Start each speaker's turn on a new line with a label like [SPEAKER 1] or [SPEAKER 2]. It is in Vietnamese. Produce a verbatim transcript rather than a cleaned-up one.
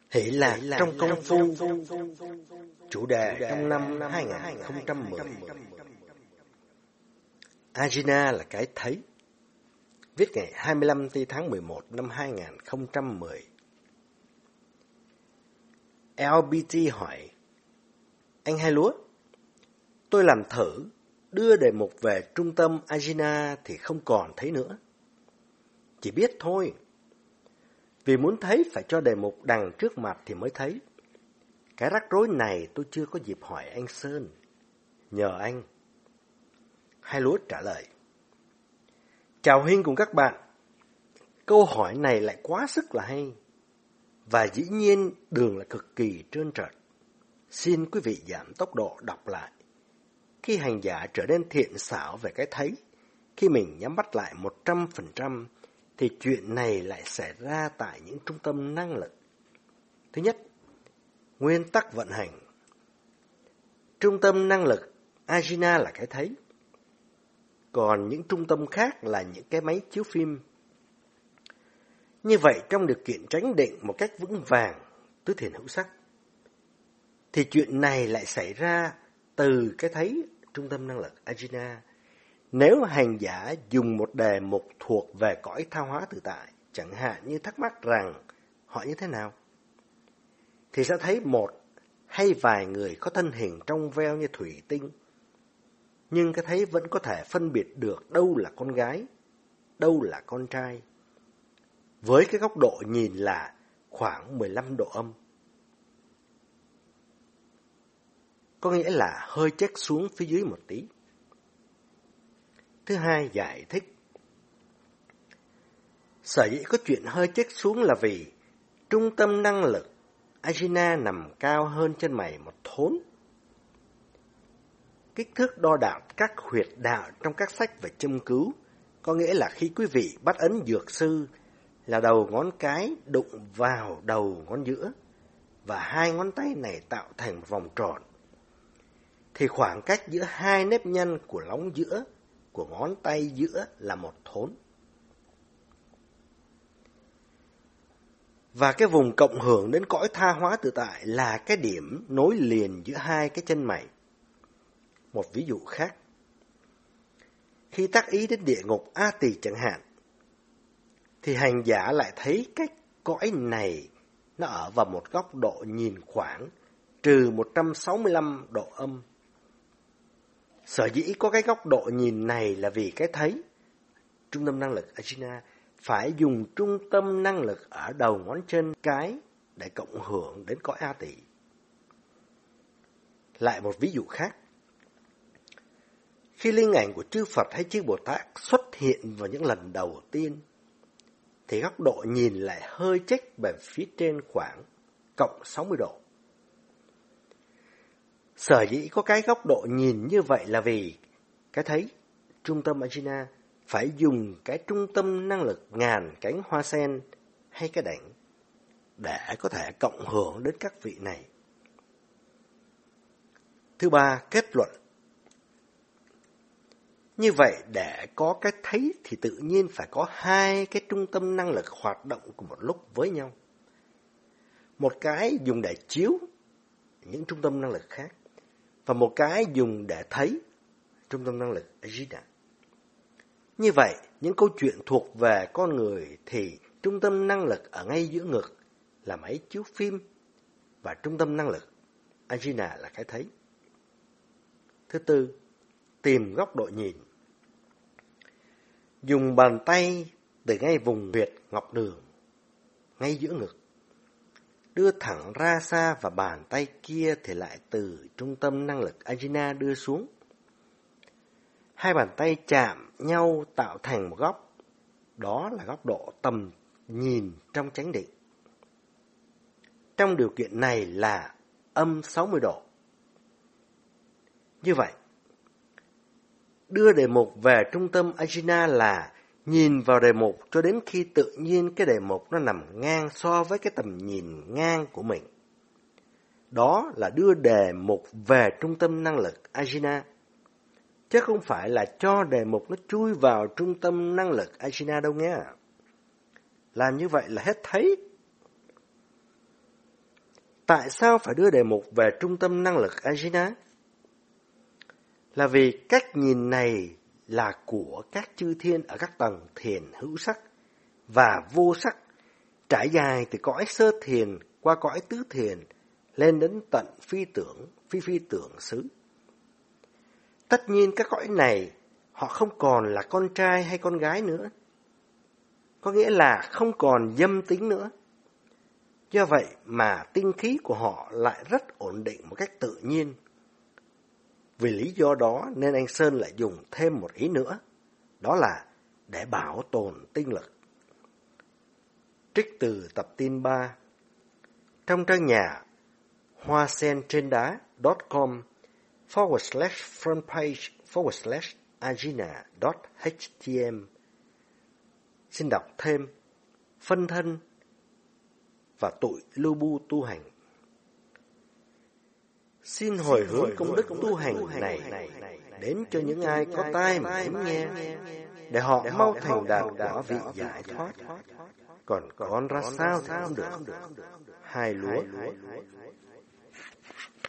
[SPEAKER 1] Hỷ lạc trong công phu. Chủ đề trong năm hai không một không. Ajna là cái thấy. Viết ngày hai mươi lăm tháng mười một năm hai không một không. lờ bê tê hỏi: Anh Hai Lúa, tôi làm thử đưa đề mục về trung tâm Ajna thì không còn thấy nữa. Chỉ biết thôi. Vì muốn thấy phải cho đề mục đằng trước mặt thì mới thấy. Cái rắc rối này tôi chưa có dịp hỏi anh Sơn. Nhờ anh. Hai Lúa trả lời: Chào Huynh cùng các bạn. Câu hỏi này lại quá sức là hay. Và dĩ nhiên đường là cực kỳ trơn trượt. Xin quý vị giảm tốc độ đọc lại. Khi hành giả trở nên thiện xảo về cái thấy, khi mình nhắm mắt lại một trăm phần trăm, thì chuyện này lại xảy ra tại những trung tâm năng lực. Thứ nhất, nguyên tắc vận hành. Trung tâm năng lực Ajna là cái thấy. Còn những trung tâm khác là những cái máy chiếu phim. Như vậy, trong điều kiện tránh định một cách vững vàng, tứ thiền hữu sắc, thì chuyện này lại xảy ra từ cái thấy trung tâm năng lực Ajna. Nếu hành giả dùng một đề mục thuộc về cõi tha hóa tự tại, chẳng hạn như thắc mắc rằng họ như thế nào, thì sẽ thấy một hay vài người có thân hình trong veo như thủy tinh, nhưng cái thấy vẫn có thể phân biệt được đâu là con gái, đâu là con trai, với cái góc độ nhìn là khoảng mười lăm độ âm. Có nghĩa là hơi chếch xuống phía dưới một tí. Thứ hai, giải thích. Sở dĩ có chuyện hơi chếch xuống là vì trung tâm năng lực Ajna nằm cao hơn chân mày một thốn. Kích thước đo đạc các huyệt đạo trong các sách về châm cứu, có nghĩa là khi quý vị bắt ấn dược sư là đầu ngón cái đụng vào đầu ngón giữa và hai ngón tay này tạo thành một vòng tròn, thì khoảng cách giữa hai nếp nhăn của lóng giữa của ngón tay giữa là một thốn. Và cái vùng cộng hưởng đến cõi tha hóa tự tại là cái điểm nối liền giữa hai cái chân mày. Một ví dụ khác, khi tác ý đến địa ngục A Tỳ chẳng hạn, thì hành giả lại thấy cái cõi này nó ở vào một góc độ nhìn khoảng trừ một trăm sáu mươi lăm độ âm. Sở dĩ có cái góc độ nhìn này là vì cái thấy trung tâm năng lực Ajna phải dùng trung tâm năng lực ở đầu ngón chân cái để cộng hưởng đến cõi A Tỳ. Lại một ví dụ khác, khi linh ảnh của chư Phật hay chư Bồ Tát xuất hiện vào những lần đầu tiên, thì góc độ nhìn lại hơi chếch về phía trên khoảng cộng sáu mươi độ. Sở dĩ có cái góc độ nhìn như vậy là vì cái thấy trung tâm Ajna phải dùng cái trung tâm năng lực ngàn cánh hoa sen hay cái đảnh để có thể cộng hưởng đến các vị này. Thứ ba, kết luận. Như vậy, để có cái thấy thì tự nhiên phải có hai cái trung tâm năng lực hoạt động cùng một lúc với nhau. Một cái dùng để chiếu những trung tâm năng lực khác, và một cái dùng để thấy trung tâm năng lực Ajna. Như vậy, những câu chuyện thuộc về con người thì trung tâm năng lực ở ngay giữa ngực là máy chiếu phim, và trung tâm năng lực Ajna là cái thấy. Thứ tư, tìm góc độ nhìn. Dùng bàn tay từ ngay vùng huyệt ngọc đường, ngay giữa ngực, đưa thẳng ra xa, và bàn tay kia thì lại từ trung tâm năng lực Ajna đưa xuống. Hai bàn tay chạm nhau tạo thành một góc, đó là góc độ tầm nhìn trong chánh định. Trong điều kiện này là âm sáu mươi độ. Như vậy, đưa đề mục về trung tâm Ajna là nhìn vào đề mục cho đến khi tự nhiên cái đề mục nó nằm ngang so với cái tầm nhìn ngang của mình. Đó là đưa đề mục về trung tâm năng lực Ajna, chứ không phải là cho đề mục nó chui vào trung tâm năng lực Ajna đâu nghe. Làm như vậy là hết thấy. Tại sao phải đưa đề mục về trung tâm năng lực Ajna? Là vì cách nhìn này là của các chư thiên ở các tầng thiền hữu sắc và vô sắc, trải dài từ cõi sơ thiền qua cõi tứ thiền, lên đến tận phi tưởng, phi phi tưởng xứ. Tất nhiên các cõi này, họ không còn là con trai hay con gái nữa. Có nghĩa là không còn dâm tính nữa. Do vậy mà tinh khí của họ lại rất ổn định một cách tự nhiên. Vì lý do đó nên anh Sơn lại dùng thêm một ý nữa, đó là để bảo tồn tinh lực. Trích từ tập tin ba. Trong trang nhà hoa sen trên đá .com forward slash front page forward slash ajna dot htm. Xin đọc thêm phân thân và tụi lưu bu tu hành. Xin hồi hướng công đức tu hành này đến cho những ai có tai mà thính nghe, để họ mau thành đạt quả vị giải thoát. Còn con ra sao thì không được. Hai lúa